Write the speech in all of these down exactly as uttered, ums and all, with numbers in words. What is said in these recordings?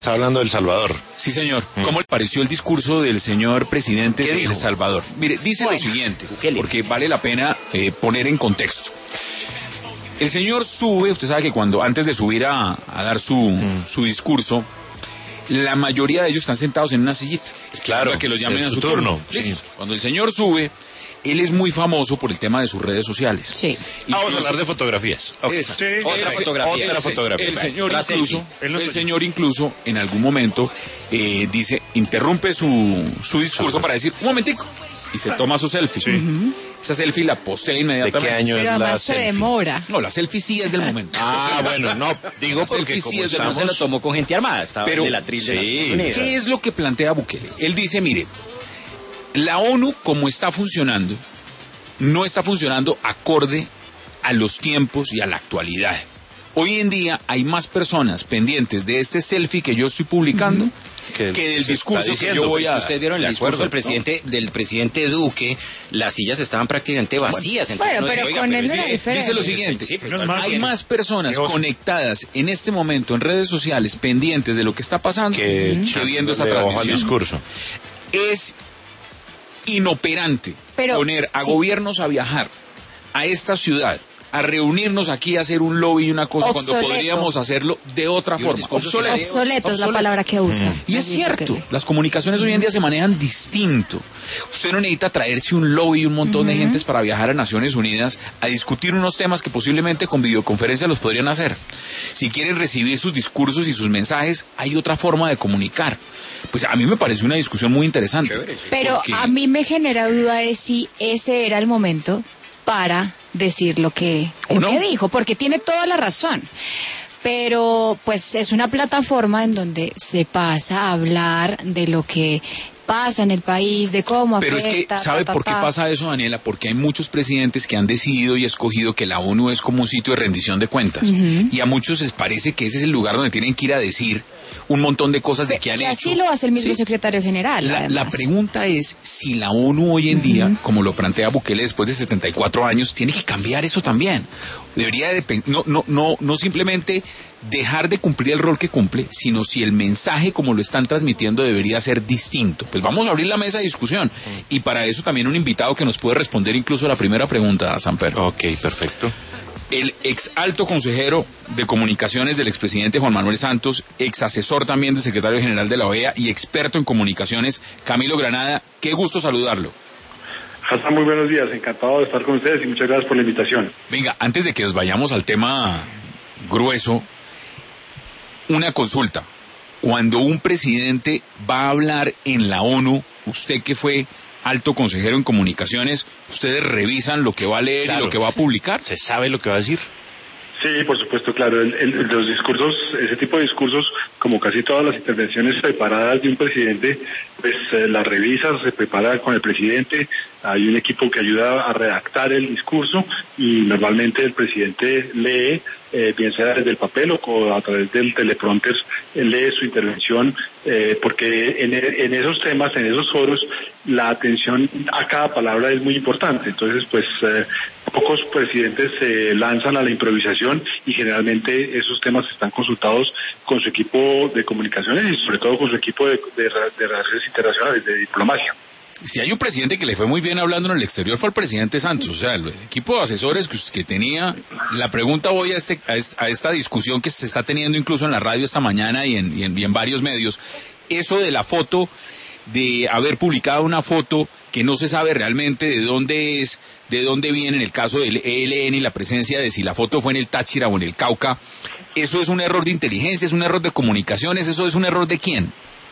Está hablando de El Salvador. Sí, señor. Mm. ¿Cómo le pareció el discurso del señor presidente de El Salvador? Mire, dice bueno, lo siguiente, porque vale la pena eh, poner en contexto. El señor sube, usted sabe que cuando antes de subir a, a dar su, mm. su discurso, la mayoría de ellos están sentados en una sillita. Claro, para que los llamen a su turno. turno. Sí. Cuando el señor sube, él es muy famoso por el tema de sus redes sociales. Sí. Y ah, vamos a hablar de fotografías. Okay. Sí, otra el, fotografía. Otra fotografía. El señor incluso, el señor incluso en algún momento eh, dice, interrumpe su, su discurso para decir, un momentico, y se toma su selfie. Sí. Uh-huh. Esa selfie la postea inmediatamente. ¿De qué año Pero es la se selfie? demora. No, la selfie sí es del momento. Ah, bueno, no, digo la porque como sí es estamos... del se lo tomó con gente armada, estaba pero, en el atril de sí, las Unidas. ¿Qué es lo que plantea Bukele? Él dice, mire, la ONU como está funcionando, no está funcionando acorde a los tiempos y a la actualidad. Hoy en día hay más personas pendientes de este selfie que yo estoy publicando uh-huh. que, que del discurso diciendo, que yo voy a... Ustedes vieron el discurso del presidente, ¿no? del presidente Duque, las sillas estaban prácticamente vacías. Bueno, entonces, pero no, con oiga, él pero era dice, diferente. Dice lo siguiente, sí, sí, hay más personas conectadas en este momento en redes sociales pendientes de lo que está pasando que, uh-huh. que viendo esta transmisión. Al discurso. Es inoperante pero, poner a sí. gobiernos a viajar a esta ciudad, a reunirnos aquí a hacer un lobby y una cosa obsoleto. Cuando podríamos hacerlo de otra forma. Obsoleto. Obsoleto es la palabra que usa. Mm. Y es cierto, las comunicaciones hoy en día se manejan distinto. Usted no necesita traerse un lobby y un montón uh-huh. de gentes para viajar a Naciones Unidas a discutir unos temas que posiblemente con videoconferencia los podrían hacer. Si quieren recibir sus discursos y sus mensajes, hay otra forma de comunicar. Pues a mí me parece una discusión muy interesante. Chévere, sí. Pero porque... a mí me genera duda de si ese era el momento para decir lo que, lo no? que dijo, porque tiene toda la razón. Pero pues es una plataforma en donde se pasa a hablar de lo que pasa en el país, de cómo Pero afecta. Pero es que, ¿sabe ta, ta, por qué ta. pasa eso, Daniela? Porque hay muchos presidentes que han decidido y escogido que la ONU es como un sitio de rendición de cuentas. Uh-huh. Y a muchos les parece que ese es el lugar donde tienen que ir a decir un montón de cosas de que han que hecho. Así lo hace el mismo ¿sí? secretario general. La, la pregunta es si la ONU hoy en día, uh-huh. como lo plantea Bukele después de setenta y cuatro años, tiene que cambiar eso también. Debería de, no, no, no, no simplemente dejar de cumplir el rol que cumple, sino si el mensaje como lo están transmitiendo debería ser distinto. Pues vamos a abrir la mesa de discusión uh-huh. y para eso también un invitado que nos puede responder incluso la primera pregunta, Samper. Ok, perfecto. El ex alto consejero de comunicaciones del expresidente Juan Manuel Santos, ex asesor también del secretario general de la O E A y experto en comunicaciones, Camilo Granada, qué gusto saludarlo. Hassan, muy buenos días, encantado de estar con ustedes y muchas gracias por la invitación. Venga, antes de que nos vayamos al tema grueso, una consulta. Cuando un presidente va a hablar en la ONU, usted que fue alto consejero en comunicaciones, ¿ustedes revisan lo que va a leer claro. y lo que va a publicar? ¿Se sabe lo que va a decir? Sí, por supuesto, claro. El, el, los discursos, ese tipo de discursos, como casi todas las intervenciones preparadas de un presidente, pues eh, las revisa, se prepara con el presidente, hay un equipo que ayuda a redactar el discurso y normalmente el presidente lee, eh, bien sea desde el papel o a través del teleprompter, lee su intervención, eh, porque en, en esos temas, en esos foros, la atención a cada palabra es muy importante. Entonces, pues, eh, pocos presidentes se lanzan a la improvisación y generalmente esos temas están consultados con su equipo de comunicaciones y sobre todo con su equipo de, de, de relaciones internacionales, de diplomacia. Si hay un presidente que le fue muy bien hablando en el exterior fue el presidente Santos, o sea, el equipo de asesores que, que tenía. La pregunta voy a, este, a, esta, a esta discusión que se está teniendo incluso en la radio esta mañana y en, y en, y en varios medios, eso de la foto, de haber publicado una foto que no se sabe realmente de dónde es, de dónde viene en el caso del E L N y la presencia de si la foto fue en el Táchira o en el Cauca, ¿eso es un error de inteligencia, es un error de comunicaciones, eso es un error de quién?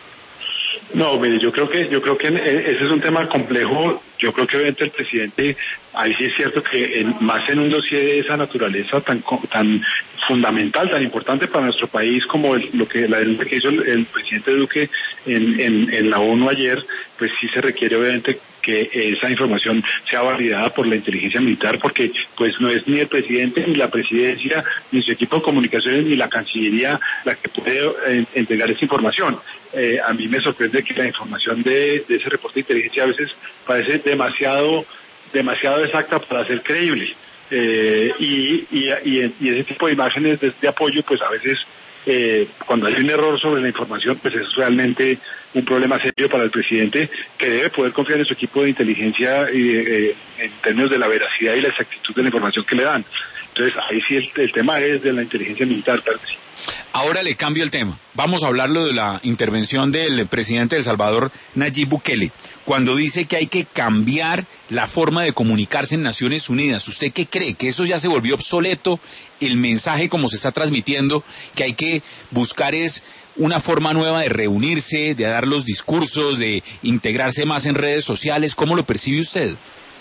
No, mire, yo creo que yo creo que ese es un tema complejo. Yo creo que obviamente el presidente, ahí sí es cierto que en, más en un dossier de esa naturaleza tan tan fundamental, tan importante para nuestro país como el, lo que la denuncia que hizo el, el presidente Duque en, en, en la ONU ayer, pues sí se requiere obviamente que esa información sea validada por la inteligencia militar, porque pues no es ni el presidente, ni la presidencia, ni su equipo de comunicaciones, ni la Cancillería la que puede eh, entregar esa información. Eh, a mí me sorprende que la información de, de ese reporte de inteligencia a veces parece demasiado, demasiado exacta para ser creíble. Eh, y, y, y, y ese tipo de imágenes de, de apoyo, pues a veces eh, cuando hay un error sobre la información, pues es realmente un problema serio para el presidente, que debe poder confiar en su equipo de inteligencia y, eh, en términos de la veracidad y la exactitud de la información que le dan. Entonces, ahí sí el, el tema es de la inteligencia militar, claro que sí. Ahora le cambio el tema. Vamos a hablarlo de la intervención del presidente de El Salvador, Nayib Bukele, cuando dice que hay que cambiar la forma de comunicarse en Naciones Unidas. ¿Usted qué cree? ¿Que eso ya se volvió obsoleto? El mensaje como se está transmitiendo, que hay que buscar es una forma nueva de reunirse, de dar los discursos, de integrarse más en redes sociales. ¿Cómo lo percibe usted?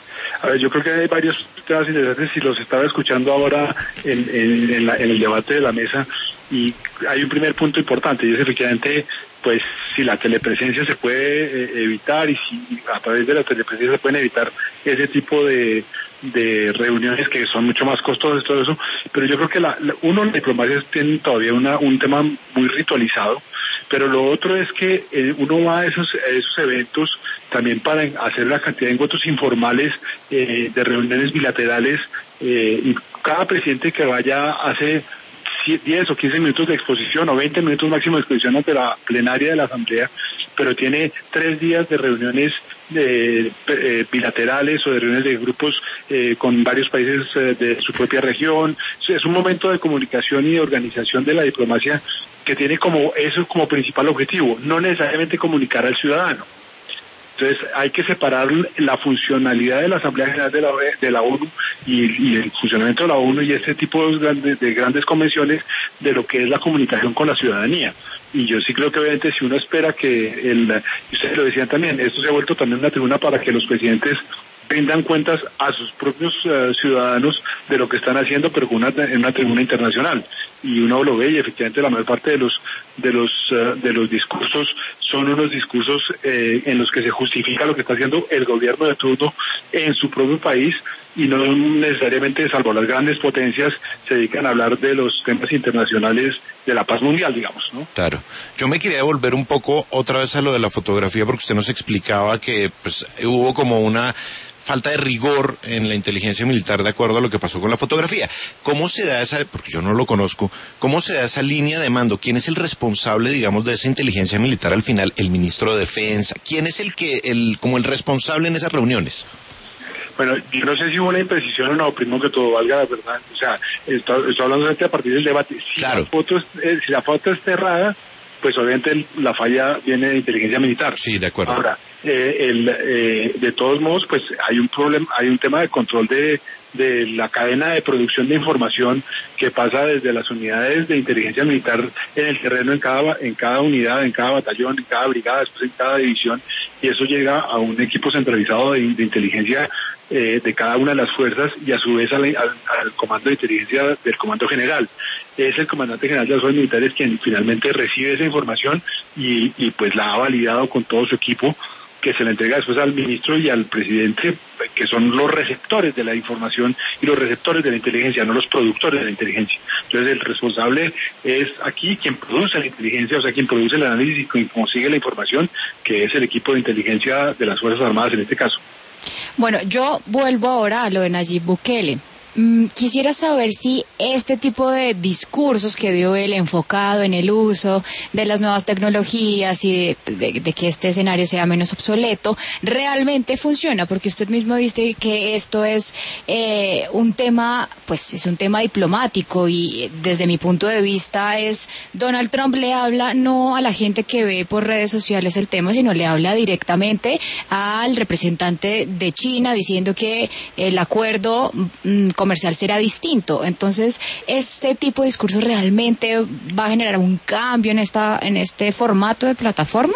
A ver, yo creo que hay varios temas interesantes y los estaba escuchando ahora en, en, en, la, en el debate de la mesa, y hay un primer punto importante, y es efectivamente, pues, si la telepresencia se puede eh, evitar, y si a través de la telepresencia se pueden evitar ese tipo de, de reuniones que son mucho más costosas, todo eso, pero yo creo que la, la, uno, la diplomacia tiene todavía una, un tema muy ritualizado, pero lo otro es que eh, uno va a esos, a esos eventos también para hacer la cantidad de encuentros informales, eh, de reuniones bilaterales, eh, y cada presidente que vaya hace diez o quince minutos de exposición o veinte minutos máximo de exposición ante la plenaria de la Asamblea, pero tiene tres días de reuniones de, eh, bilaterales o de reuniones de grupos eh, con varios países eh, de su propia región. Es un momento de comunicación y de organización de la diplomacia que tiene como eso como principal objetivo, no necesariamente comunicar al ciudadano. Entonces hay que separar la funcionalidad de la Asamblea General de la, de la ONU y, y el funcionamiento de la ONU y este tipo de grandes, de grandes convenciones de lo que es la comunicación con la ciudadanía. Y yo sí creo que obviamente si uno espera que, el, ustedes lo decían también, esto se ha vuelto también una tribuna para que los presidentes rindan cuentas a sus propios uh, ciudadanos de lo que están haciendo, pero con una, en una tribuna internacional. Y uno lo ve y efectivamente la mayor parte de los de los uh, de los discursos son unos discursos eh, en los que se justifica lo que está haciendo el gobierno de turno en su propio país, y no necesariamente, salvo las grandes potencias, se dedican a hablar de los temas internacionales de la paz mundial, digamos, ¿no? Claro. Yo me quería devolver un poco otra vez a lo de la fotografía, porque usted nos explicaba que pues hubo como una falta de rigor en la inteligencia militar de acuerdo a lo que pasó con la fotografía. ¿Cómo se da esa, porque yo no lo conozco, cómo se da esa línea de mando? ¿Quién es el responsable, digamos, de esa inteligencia militar al final? ¿El ministro de Defensa? ¿Quién es el que, el, como el responsable en esas reuniones? Bueno, yo no sé si hubo una imprecisión o no, primero que todo, valga la verdad. O sea, estoy, estoy hablando a partir del debate. Si, claro. la foto es, eh, si la foto está errada, pues obviamente el, la falla viene de inteligencia militar. Sí, de acuerdo. Ahora, eh, el, eh, de todos modos, pues hay un problema, hay un tema de control de, de la cadena de producción de información que pasa desde las unidades de inteligencia militar en el terreno, en cada, en cada unidad, en cada batallón, en cada brigada, después en cada división, y eso llega a un equipo centralizado de, de inteligencia eh, de cada una de las fuerzas, y a su vez al, al, al comando de inteligencia del comando general. Es el comandante general de las fuerzas militares quien finalmente recibe esa información y, y pues la ha validado con todo su equipo, que se le entrega después al ministro y al presidente, que son los receptores de la información y los receptores de la inteligencia, no los productores de la inteligencia. Entonces el responsable es aquí quien produce la inteligencia, o sea, quien produce el análisis y quien consigue la información, que es el equipo de inteligencia de las Fuerzas Armadas en este caso. Bueno, yo vuelvo ahora a lo de Nayib Bukele. Mm, quisiera saber si este tipo de discursos que dio él, enfocado en el uso de las nuevas tecnologías y de, pues de, de que este escenario sea menos obsoleto, realmente funciona, porque usted mismo dice que esto es eh, un tema, pues es un tema diplomático, y desde mi punto de vista es, Donald Trump le habla no a la gente que ve por redes sociales el tema, sino le habla directamente al representante de China diciendo que el acuerdo mm, comercial será distinto. Entonces, ¿este tipo de discurso realmente va a generar un cambio en esta en este formato de plataforma?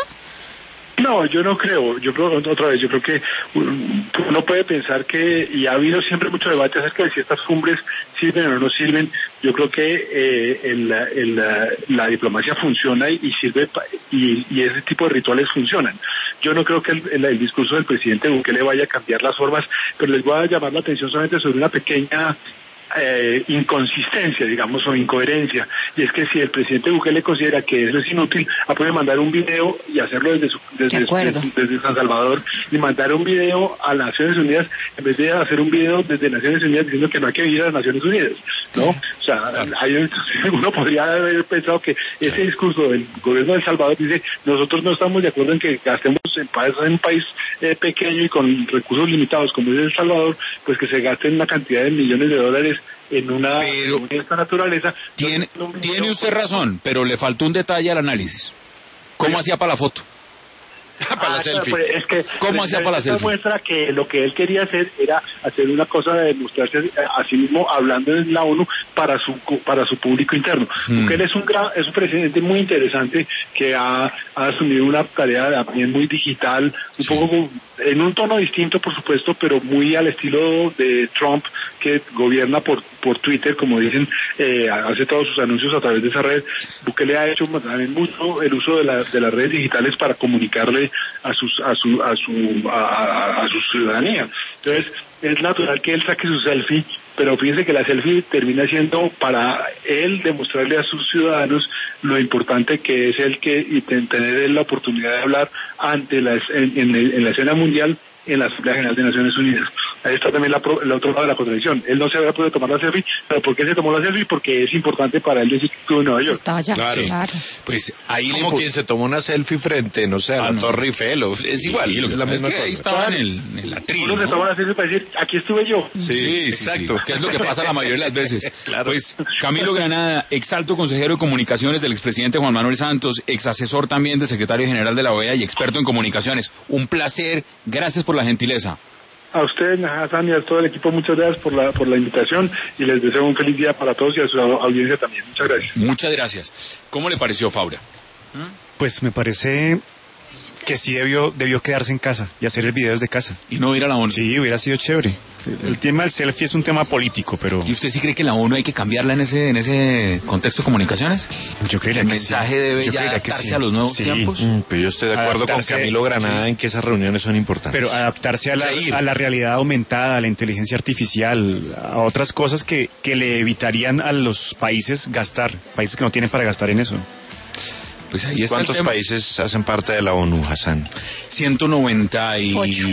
No, yo no creo. Yo creo, otra vez, yo creo que uno puede pensar que, y ha habido siempre mucho debate acerca de si estas cumbres sirven o no sirven. Yo creo que eh, el, el, la, la diplomacia funciona y, y sirve, y, y ese tipo de rituales funcionan. Yo no creo que el, el, el discurso del presidente Bukele vaya a cambiar las formas, pero les voy a llamar la atención solamente sobre una pequeña eh, inconsistencia, digamos, o incoherencia, y es que si el presidente Bukele considera que eso es inútil, puede mandar un video y hacerlo desde, su, desde, de desde, desde San Salvador, y mandar un video a las Naciones Unidas en vez de hacer un video desde Naciones Unidas diciendo que no hay que ir a las Naciones Unidas, ¿no? O sea, hay, uno podría haber pensado que ese discurso del gobierno de El Salvador dice, nosotros no estamos de acuerdo en que gastemos en, en un país eh, pequeño y con recursos limitados como es El Salvador, pues que se gasten una cantidad de millones de dólares en una pero en esta naturaleza. Tiene, no, no, tiene usted razón, pero le faltó un detalle al análisis. ¿Cómo hacía para la foto? para ah, la selfie. Pues es que, ¿Cómo hacía para la selfie? Muestra que lo que él quería hacer era hacer una cosa de mostrarse a sí mismo hablando en la ONU para su para su público interno. Hmm. Porque él es un gran, es un presidente muy interesante que ha, ha asumido una tarea también muy digital, un sí. poco en un tono distinto, por supuesto, pero muy al estilo de Trump, que gobierna por por Twitter, como dicen, eh, hace todos sus anuncios a través de esa red. Bukele ha hecho también mucho el uso de, la, de las redes digitales para comunicarle a sus a su a su a, a, a su ciudadanía. Entonces es natural que él saque su selfie, pero fíjense que la selfie termina siendo para él demostrarle a sus ciudadanos lo importante que es el que y tener la oportunidad de hablar ante la en, en, en la escena mundial en la Asamblea General de Naciones Unidas. Ahí está también la, el otro lado de la contradicción. Él no se había podido tomar la selfie, pero ¿por qué se tomó la selfie? Porque es importante para él decir que estuvo en Nueva York. Estaba allá, claro. claro. Pues ahí como quien se tomó una selfie frente, no sé, a ah, la no. Torre Eiffel, es igual, sí, lo que es la misma es que cosa. ahí estaba en el, en el atril, Uno ¿no? se toma la selfie para decir, aquí estuve yo. Sí, sí, sí exacto. Sí, que es lo que pasa la mayoría de las veces. Claro. Pues Camilo Granada, ex alto consejero de comunicaciones del expresidente Juan Manuel Santos, ex asesor también del secretario general de la O E A y experto en comunicaciones. Un placer, gracias por la gentileza. A usted, Hassan, y a todo el equipo, muchas gracias por la por la invitación y les deseo un feliz día para todos y a su audiencia también. Muchas gracias. Muchas gracias. ¿Cómo le pareció, Faura? Pues me parece que sí debió debió quedarse en casa y hacer el video desde casa. ¿Y no ir a la ONU? Sí, hubiera sido chévere. El tema del selfie es un tema político, pero... ¿Y usted sí cree que la ONU hay que cambiarla en ese en ese contexto de comunicaciones? Yo creería ¿El que mensaje sí. debe yo ya adaptarse sí. a los nuevos sí. tiempos? Mm, pero yo estoy de acuerdo adaptarse, con Camilo Granada sí. en que esas reuniones son importantes. Pero adaptarse a la, a la realidad aumentada, a la inteligencia artificial, a otras cosas que, que le evitarían a los países gastar, países que no tienen para gastar en eso. Pues ahí está. ¿Cuántos países hacen parte de la ONU, Hassan? ciento noventa y... Ocho.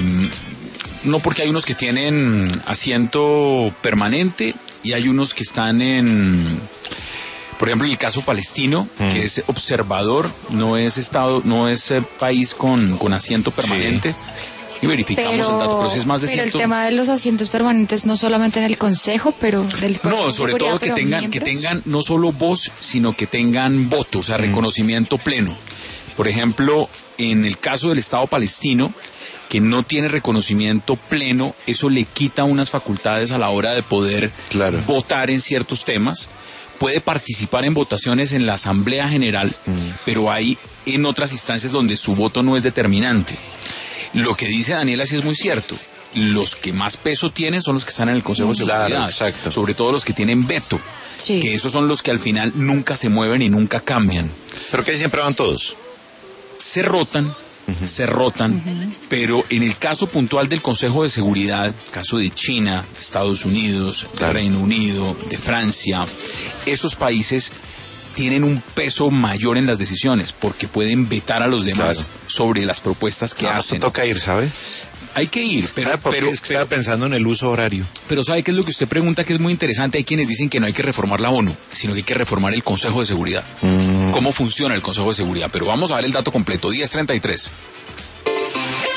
No, porque hay unos que tienen asiento permanente y hay unos que están en... Por ejemplo, el caso palestino, mm. que es observador, no es estado, no es eh, país con, con asiento permanente. Sí. Y verificamos pero, el dato, pero si es más de pero ciento... el tema de los asientos permanentes no solamente en el Consejo, pero del Consejo No, sobre de todo que tengan miembros. que tengan no solo voz, sino que tengan voto, o sea, mm. reconocimiento pleno. Por ejemplo, en el caso del Estado palestino, que no tiene reconocimiento pleno, eso le quita unas facultades a la hora de poder claro. votar en ciertos temas. Puede participar en votaciones en la Asamblea General, mm. pero hay en otras instancias donde su voto no es determinante. Lo que dice Daniela sí es muy cierto. Los que más peso tienen son los que están en el Consejo de Seguridad. Claro, exacto. Sobre todo los que tienen veto. Sí. Que esos son los que al final nunca se mueven y nunca cambian. ¿Pero que siempre van todos? Se rotan, uh-huh. se rotan, uh-huh. pero en el caso puntual del Consejo de Seguridad, caso de China, de Estados Unidos, claro. de Reino Unido, de Francia, esos países tienen un peso mayor en las decisiones porque pueden vetar a los demás claro. sobre las propuestas que no, hacen. Toca ir, ¿sabe? Hay que ir, pero... ¿Sabe por pero, qué? Es que pero, estaba pensando en el uso horario. Pero ¿sabe qué es lo que usted pregunta que es muy interesante? Hay quienes dicen que no hay que reformar la ONU, sino que hay que reformar el Consejo de Seguridad. Mm. ¿Cómo funciona el Consejo de Seguridad? Pero vamos a ver el dato completo, diez treinta y tres.